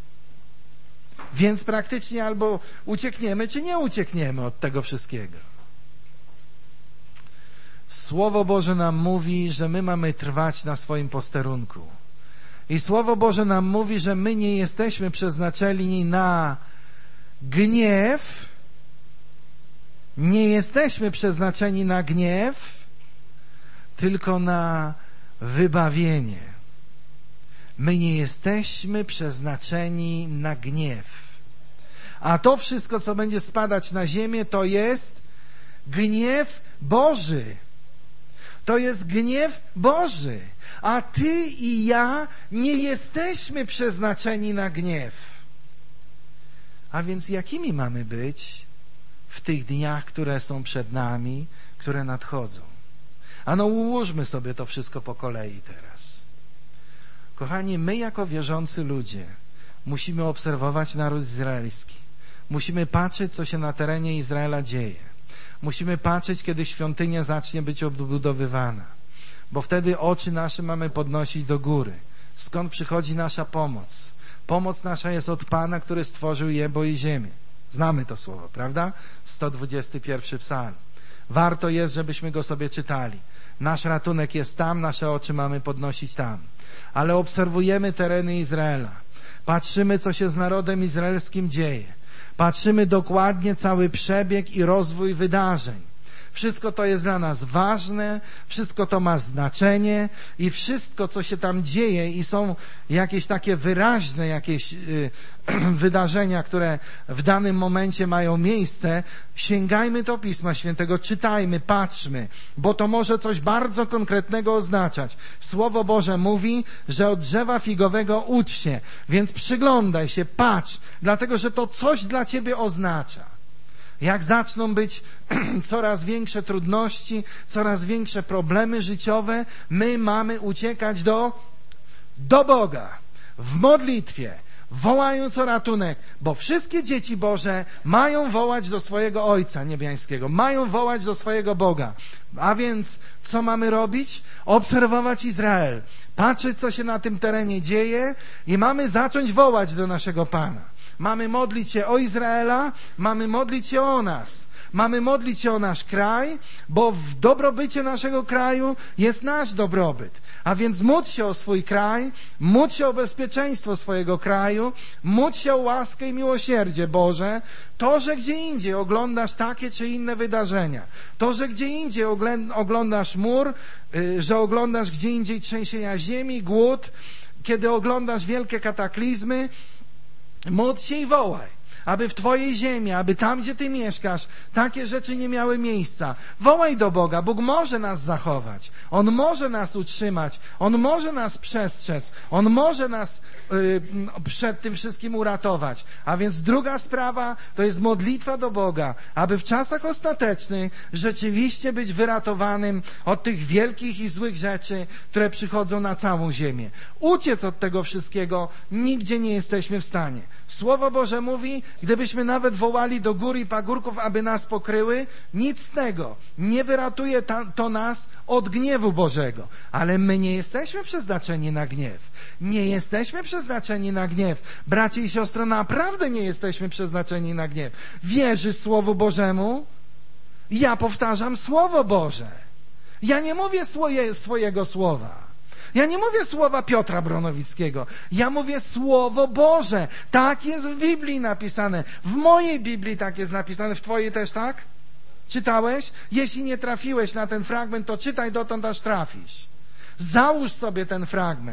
Więc praktycznie albo uciekniemy, czy nie uciekniemy od tego wszystkiego. Słowo Boże nam mówi, że my mamy trwać na swoim posterunku. I Słowo Boże nam mówi, że my nie jesteśmy przeznaczeni na gniew, nie jesteśmy przeznaczeni na gniew, tylko na wybawienie. My nie jesteśmy przeznaczeni na gniew. A to wszystko, co będzie spadać na ziemię, to jest gniew Boży. To jest gniew Boży. A ty i ja nie jesteśmy przeznaczeni na gniew. A więc jakimi mamy być w tych dniach, które są przed nami, które nadchodzą? Ano ułóżmy sobie to wszystko po kolei teraz. Kochani, my jako wierzący ludzie musimy obserwować naród izraelski. Musimy patrzeć, co się na terenie Izraela dzieje. Musimy patrzeć, kiedy świątynia zacznie być odbudowywana. Bo wtedy oczy nasze mamy podnosić do góry. Skąd przychodzi nasza pomoc? Pomoc nasza jest od Pana, który stworzył niebo i ziemię. Znamy to słowo, prawda? 121 psalm. Warto jest, żebyśmy go sobie czytali. Nasz ratunek jest tam, nasze oczy mamy podnosić tam. Ale obserwujemy tereny Izraela. Patrzymy, co się z narodem izraelskim dzieje. Patrzymy dokładnie cały przebieg i rozwój wydarzeń. Wszystko to jest dla nas ważne, wszystko to ma znaczenie i wszystko, co się tam dzieje i są jakieś takie wyraźne wydarzenia, które w danym momencie mają miejsce, sięgajmy do Pisma Świętego, czytajmy, patrzmy, bo to może coś bardzo konkretnego oznaczać. Słowo Boże mówi, że od drzewa figowego ucz się, więc przyglądaj się, patrz, dlatego, że to coś dla ciebie oznacza. Jak zaczną być coraz większe trudności, coraz większe problemy życiowe, my mamy uciekać do Boga w modlitwie, wołając o ratunek, bo wszystkie dzieci Boże mają wołać do swojego Ojca Niebiańskiego, mają wołać do swojego Boga. A więc co mamy robić? Obserwować Izrael, patrzeć, co się na tym terenie dzieje i mamy zacząć wołać do naszego Pana. Mamy modlić się o Izraela, mamy modlić się o nas. Mamy modlić się o nasz kraj, bo w dobrobycie naszego kraju jest nasz dobrobyt. A więc módl się o swój kraj, módl się o bezpieczeństwo swojego kraju, módl się o łaskę i miłosierdzie Boże. To, że gdzie indziej oglądasz takie czy inne wydarzenia, to, że gdzie indziej oglądasz mur, że oglądasz gdzie indziej trzęsienia ziemi, głód, kiedy oglądasz wielkie kataklizmy, módl się i wołaj, aby w twojej ziemi, aby tam, gdzie ty mieszkasz, takie rzeczy nie miały miejsca. Wołaj do Boga. Bóg może nas zachować. On może nas utrzymać. On może nas przestrzec. On może nas przed tym wszystkim uratować. A więc druga sprawa to jest modlitwa do Boga, aby w czasach ostatecznych rzeczywiście być wyratowanym od tych wielkich i złych rzeczy, które przychodzą na całą ziemię. Uciec od tego wszystkiego nigdzie nie jesteśmy w stanie. Słowo Boże mówi, gdybyśmy nawet wołali do gór i pagórków, aby nas pokryły, nic z tego. Nie wyratuje to nas od gniewu Bożego. Ale my nie jesteśmy przeznaczeni na gniew. Nie jesteśmy przeznaczeni na gniew. Bracie i siostro, naprawdę nie jesteśmy przeznaczeni na gniew. Wierzysz Słowu Bożemu? Ja powtarzam Słowo Boże. Ja nie mówię swojego słowa. Ja nie mówię słowa Piotra Bronowickiego. Ja mówię Słowo Boże. Tak jest w Biblii napisane. W mojej Biblii tak jest napisane. W twojej też tak? Czytałeś? Jeśli nie trafiłeś na ten fragment, to czytaj dotąd, aż trafisz. Załóż sobie ten fragment.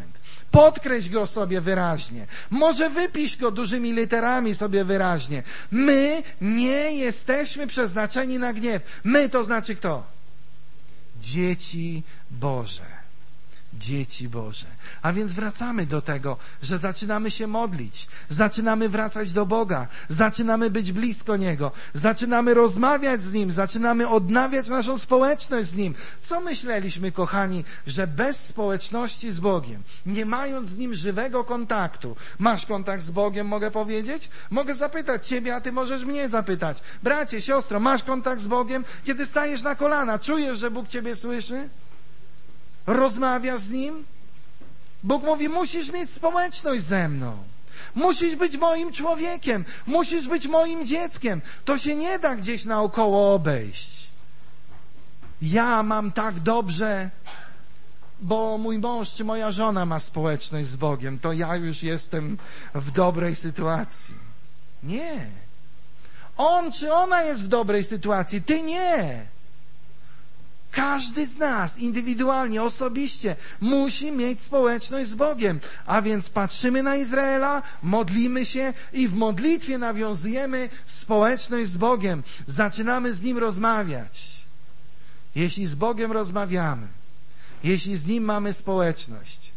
Podkreśl go sobie wyraźnie. Może wypisz go dużymi literami sobie wyraźnie. My nie jesteśmy przeznaczeni na gniew. My to znaczy kto? Dzieci Boże. Dzieci Boże. A więc wracamy do tego, że zaczynamy się modlić, zaczynamy wracać do Boga, zaczynamy być blisko Niego, zaczynamy rozmawiać z Nim, zaczynamy odnawiać naszą społeczność z Nim. Co myśleliśmy, kochani, że bez społeczności z Bogiem, nie mając z Nim żywego kontaktu, masz kontakt z Bogiem, mogę powiedzieć? Mogę zapytać Ciebie, a Ty możesz mnie zapytać. Bracie, siostro, masz kontakt z Bogiem? Kiedy stajesz na kolana, czujesz, że Bóg Ciebie słyszy? Rozmawiasz z Nim? Bóg mówi, musisz mieć społeczność ze mną. Musisz być moim człowiekiem. Musisz być moim dzieckiem. To się nie da gdzieś naokoło obejść. Ja mam tak dobrze, bo mój mąż czy moja żona ma społeczność z Bogiem. To ja już jestem w dobrej sytuacji. Nie. On czy ona jest w dobrej sytuacji. Ty nie. Każdy z nas indywidualnie, osobiście musi mieć społeczność z Bogiem. A więc patrzymy na Izraela, modlimy się i w modlitwie nawiązujemy społeczność z Bogiem. Zaczynamy z Nim rozmawiać. Jeśli z Bogiem rozmawiamy, jeśli z Nim mamy społeczność.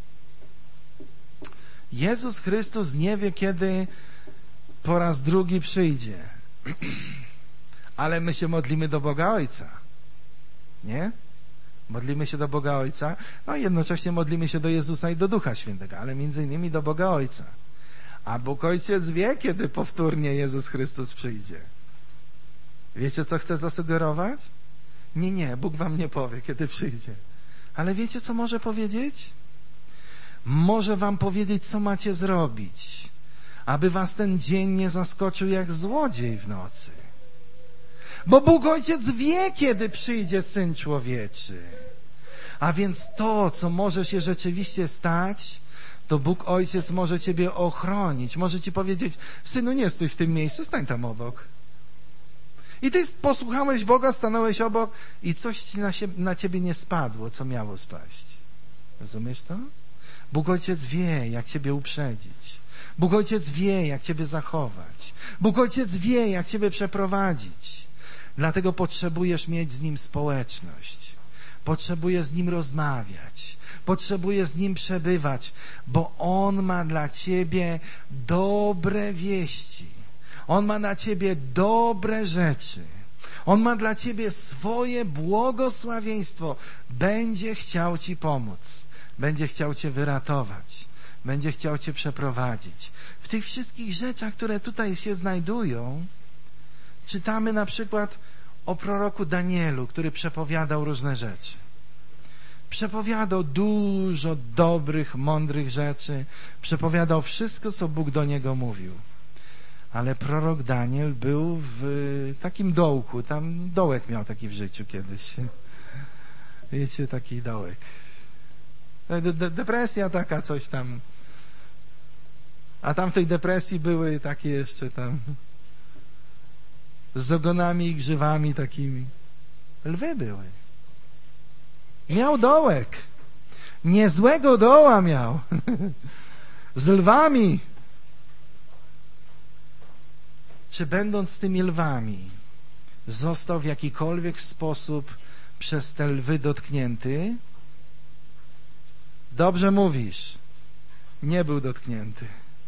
Jezus Chrystus nie wie, kiedy po raz drugi przyjdzie. Ale my się modlimy do Boga Ojca. Nie? Modlimy się do Boga Ojca, no i jednocześnie modlimy się do Jezusa i do Ducha Świętego, ale między innymi do Boga Ojca. A Bóg Ojciec wie, kiedy powtórnie Jezus Chrystus przyjdzie. Wiecie, co chcę zasugerować? Nie, Bóg wam nie powie, kiedy przyjdzie. Ale wiecie, co może powiedzieć? Może wam powiedzieć, co macie zrobić, aby was ten dzień nie zaskoczył jak złodziej w nocy. Bo Bóg Ojciec wie, kiedy przyjdzie Syn Człowieczy. A więc to, co może się rzeczywiście stać, to Bóg Ojciec może ciebie ochronić. Może ci powiedzieć, synu, nie stój w tym miejscu, stań tam obok. I ty posłuchałeś Boga, stanąłeś obok i coś ci na ciebie nie spadło, co miało spaść. Rozumiesz to? Bóg Ojciec wie, jak ciebie uprzedzić. Bóg Ojciec wie, jak ciebie zachować. Bóg Ojciec wie, jak ciebie przeprowadzić. Dlatego potrzebujesz mieć z Nim społeczność. Potrzebujesz z Nim rozmawiać. Potrzebujesz z Nim przebywać, bo On ma dla ciebie dobre wieści. On ma dla ciebie dobre rzeczy. On ma dla ciebie swoje błogosławieństwo. Będzie chciał ci pomóc. Będzie chciał cię wyratować. Będzie chciał cię przeprowadzić. W tych wszystkich rzeczach, które tutaj się znajdują, czytamy na przykład o proroku Danielu, który przepowiadał różne rzeczy. Przepowiadał dużo dobrych, mądrych rzeczy. Przepowiadał wszystko, co Bóg do niego mówił. Ale prorok Daniel był w takim dołku. Tam dołek miał taki w życiu kiedyś. Wiecie, taki dołek. Depresja taka, coś tam. A tam w tej depresji były takie jeszcze tam z ogonami i grzywami takimi. Lwy były. Miał dołek. Niezłego doła miał. Z lwami. Czy będąc z tymi lwami został w jakikolwiek sposób przez te lwy dotknięty? Dobrze mówisz. Nie był dotknięty.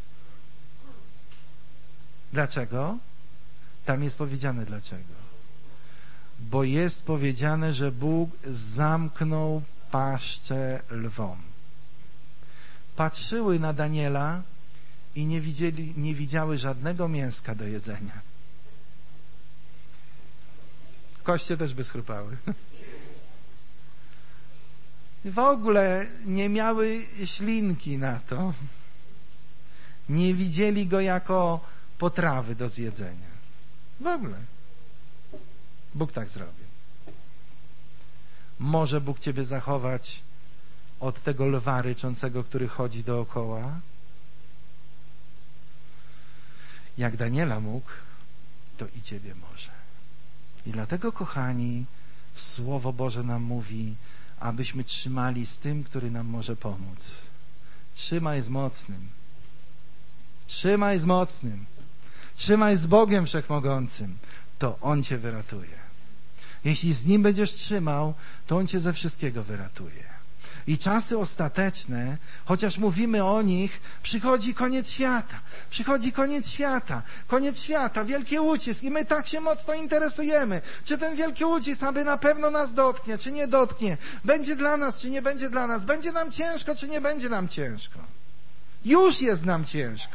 Dlaczego? Tam jest powiedziane dlaczego. Bo jest powiedziane, że Bóg zamknął paszczę lwom. Patrzyły na Daniela i nie widziały żadnego mięska do jedzenia. Koście też by schrupały. W ogóle nie miały ślinki na to. Nie widzieli go jako potrawy do zjedzenia. W ogóle. Bóg tak zrobił. Może Bóg ciebie zachować od tego lwa ryczącego, który chodzi dookoła? Jak Daniela mógł, to i ciebie może. I dlatego, kochani, Słowo Boże nam mówi, abyśmy trzymali z tym, który nam może pomóc. Trzymaj z mocnym. Trzymaj z mocnym. Trzymaj z Bogiem Wszechmogącym. To On cię wyratuje. Jeśli z Nim będziesz trzymał, to On cię ze wszystkiego wyratuje. I czasy ostateczne, chociaż mówimy o nich, przychodzi koniec świata. Przychodzi koniec świata. Koniec świata, wielki ucisk. I my tak się mocno interesujemy, czy ten wielki ucisk aby na pewno nas dotknie, czy nie dotknie. Będzie dla nas, czy nie będzie dla nas. Będzie nam ciężko, czy nie będzie nam ciężko. Już jest nam ciężko.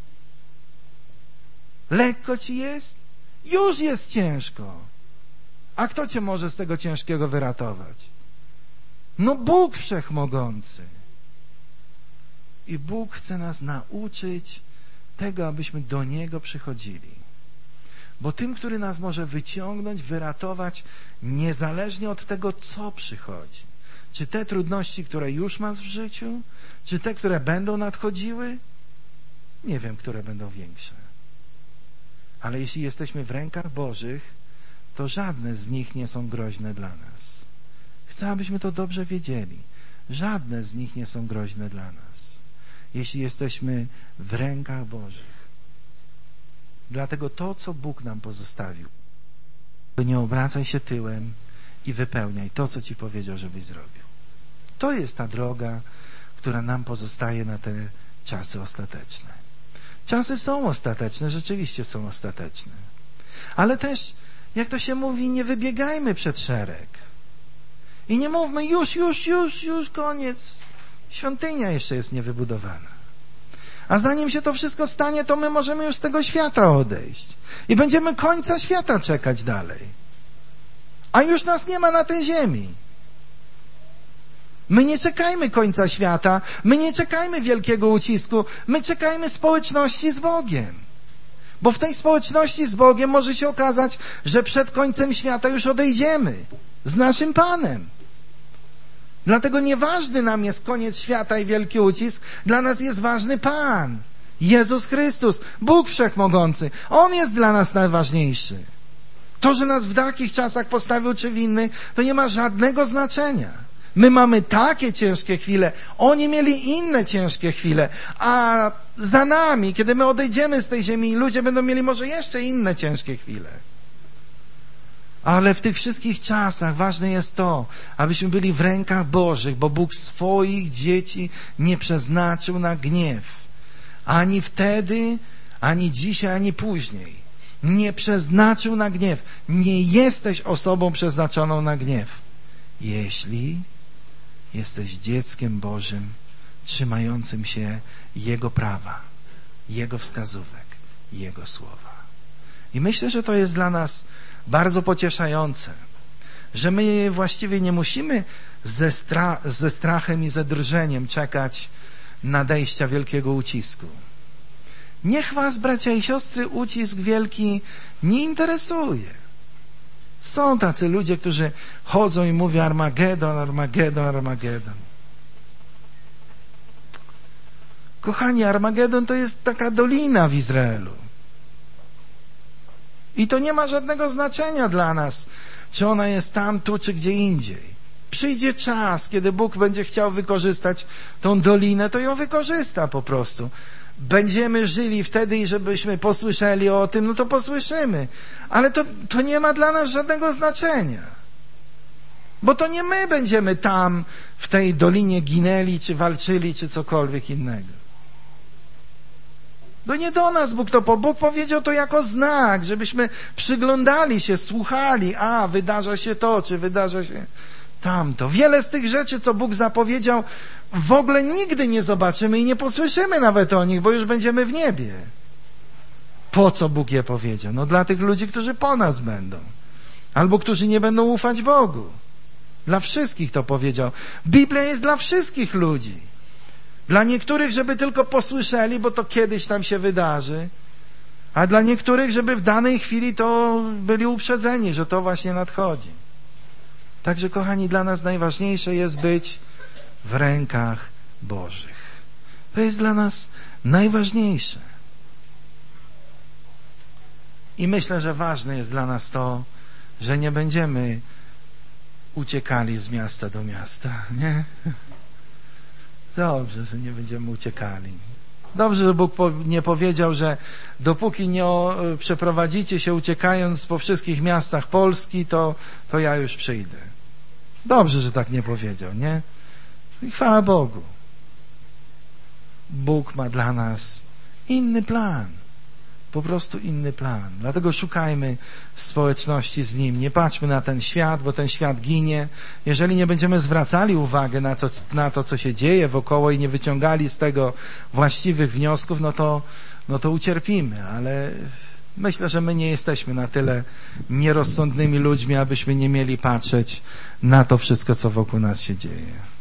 Lekko ci jest? Już jest ciężko. A kto cię może z tego ciężkiego wyratować? No Bóg Wszechmogący. I Bóg chce nas nauczyć tego, abyśmy do Niego przychodzili. Bo tym, który nas może wyciągnąć, wyratować, niezależnie od tego, co przychodzi. Czy te trudności, które już masz w życiu, czy te, które będą nadchodziły? Nie wiem, które będą większe. Ale jeśli jesteśmy w rękach Bożych, to żadne z nich nie są groźne dla nas. Chcę, abyśmy to dobrze wiedzieli. Żadne z nich nie są groźne dla nas, jeśli jesteśmy w rękach Bożych. Dlatego to, co Bóg nam pozostawił, nie obracaj się tyłem i wypełniaj to, co Ci powiedział, żebyś zrobił. To jest ta droga, która nam pozostaje na te czasy ostateczne. Czasy są ostateczne, rzeczywiście są ostateczne. Ale też, jak to się mówi, nie wybiegajmy przed szereg. I nie mówmy już, koniec. Świątynia jeszcze jest niewybudowana. A zanim się to wszystko stanie, to my możemy już z tego świata odejść. I będziemy końca świata czekać dalej. A już nas nie ma na tej ziemi. My nie czekajmy końca świata, my nie czekajmy wielkiego ucisku, my czekajmy społeczności z Bogiem. Bo w tej społeczności z Bogiem może się okazać, że przed końcem świata już odejdziemy z naszym Panem. Dlatego nieważny nam jest koniec świata i wielki ucisk, dla nas jest ważny Pan, Jezus Chrystus, Bóg Wszechmogący. On jest dla nas najważniejszy. To, że nas w takich czasach postawił czy w innych, to nie ma żadnego znaczenia. My mamy takie ciężkie chwile, oni mieli inne ciężkie chwile, a za nami, kiedy my odejdziemy z tej ziemi, ludzie będą mieli może jeszcze inne ciężkie chwile. Ale w tych wszystkich czasach ważne jest to, abyśmy byli w rękach Bożych, bo Bóg swoich dzieci nie przeznaczył na gniew. Ani wtedy, ani dzisiaj, ani później. Nie przeznaczył na gniew. Nie jesteś osobą przeznaczoną na gniew. Jeśli jesteś dzieckiem Bożym, trzymającym się Jego prawa, Jego wskazówek, Jego słowa. I myślę, że to jest dla nas bardzo pocieszające, że my właściwie nie musimy ze strachem i ze drżeniem czekać nadejścia wielkiego ucisku. Niech was, bracia i siostry, ucisk wielki nie interesuje. Są tacy ludzie, którzy chodzą i mówią Armagedon, Armagedon, Armagedon. Kochani, Armagedon to jest taka dolina w Izraelu. I to nie ma żadnego znaczenia dla nas, czy ona jest tam, tu, czy gdzie indziej. Przyjdzie czas, kiedy Bóg będzie chciał wykorzystać tą dolinę, to ją wykorzysta po prostu. Będziemy żyli wtedy i żebyśmy posłyszeli o tym, no to posłyszymy. Ale to nie ma dla nas żadnego znaczenia. Bo to nie my będziemy tam w tej dolinie ginęli, czy walczyli, czy cokolwiek innego. To nie do nas Bóg powiedział to jako znak, żebyśmy przyglądali się, słuchali, wydarza się to, czy wydarza się tamto. Wiele z tych rzeczy, co Bóg zapowiedział, w ogóle nigdy nie zobaczymy i nie posłyszymy nawet o nich, bo już będziemy w niebie. Po co Bóg je powiedział? No dla tych ludzi, którzy po nas będą. Albo którzy nie będą ufać Bogu. Dla wszystkich to powiedział. Biblia jest dla wszystkich ludzi. Dla niektórych, żeby tylko posłyszeli, bo to kiedyś tam się wydarzy, a dla niektórych, żeby w danej chwili to byli uprzedzeni, że to właśnie nadchodzi. Także, kochani, dla nas najważniejsze jest być w rękach Bożych. To jest dla nas najważniejsze. I myślę, że ważne jest dla nas to, że nie będziemy uciekali z miasta do miasta, nie? Dobrze, że nie będziemy uciekali. Dobrze, że Bóg nie powiedział, że dopóki nie przeprowadzicie się uciekając po wszystkich miastach Polski, to ja już przyjdę. Dobrze, że tak nie powiedział, nie? I chwała Bogu. Bóg ma dla nas inny plan. Po prostu inny plan. Dlatego szukajmy społeczności z Nim. Nie patrzmy na ten świat, bo ten świat ginie. Jeżeli nie będziemy zwracali uwagi na to, co się dzieje wokoło i nie wyciągali z tego właściwych wniosków, no to ucierpimy. Ale myślę, że my nie jesteśmy na tyle nierozsądnymi ludźmi, abyśmy nie mieli patrzeć na to wszystko, co wokół nas się dzieje.